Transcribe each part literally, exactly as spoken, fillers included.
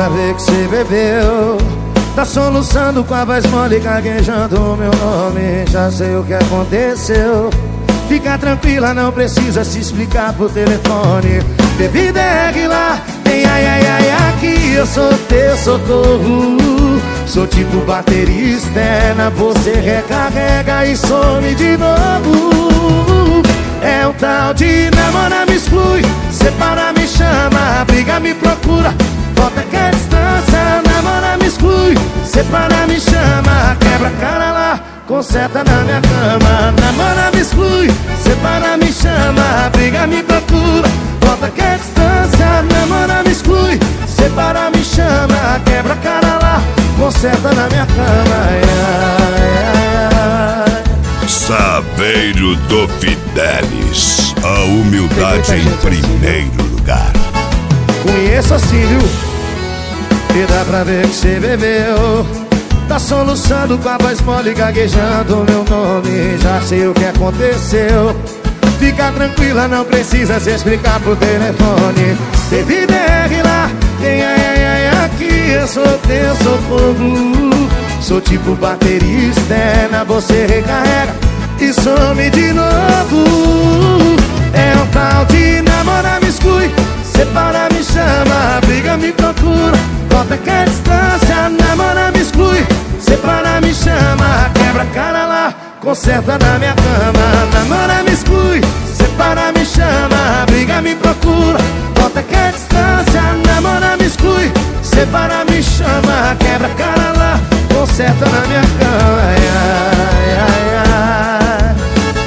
pra ver que cê bebeu. Tá soluçando com a voz mole, gaguejando o meu nome. Já sei o que aconteceu. Fica tranquila, não precisa se explicar por telefone. Bebida é regular, tem ai ai ai aqui. Eu sou teu socorro. Sou tipo bateria externa, você recarrega e some de novo. É um tal de namora, me exclui, separa, me chama, briga, me procura, volta que é distância. Namora, me exclui, separa, me chama, quebra a cara lá, conserta na minha cama. Namora, me exclui, separa, me chama, briga, me procura, volta que é distância. Namora, me exclui, separa, me chama, quebra a cara lá, conserta na minha cama. Ai, ai, ai. Saveiro do Fidelis, a humildade em primeiro lugar. Conheço assim, viu? E dá pra ver que cê bebeu. Tá soluçando com a voz mole, gaguejando o meu nome. Já sei o que aconteceu. Fica tranquila, não precisa se explicar por telefone. Bebida é regular, tem ai ai ai aqui. Eu sou teu socorro. Sou tipo bateria externa, você recarrega e some de novo. É um tal de namora, me exclui, separa, me chama, briga, me procura, volta que é distância. Namora, me exclui, separa, me chama, quebra a cara lá, conserta na minha cama. Namora, me exclui, separa, me chama, briga, me procura, volta que é distância. Namora, me exclui, separa, me chama, quebra a cara lá, conserta na minha cama. Ai, ai, ai, ai.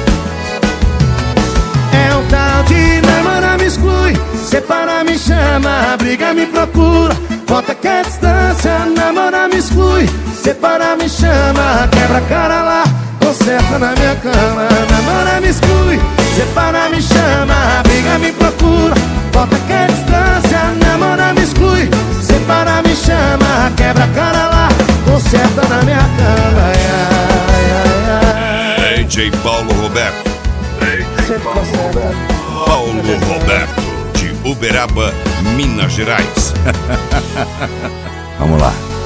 É um tal de namora, me exclui, separa, me chama, briga, me procura, volta que é distância. Namora, me exclui, separa, me chama, quebra a cara lá, conserta na minha cama. Namora, me exclui, separa, me chama, briga, me procura, volta que é distância. Namora, me exclui, separa, me chama, quebra a cara lá, conserta na minha cama. Ai, ai, ai, ai. D J Paulo Roberto. D J Paulo Roberto. Paulo Roberto, de Uberaba, Minas Gerais. Vamos lá.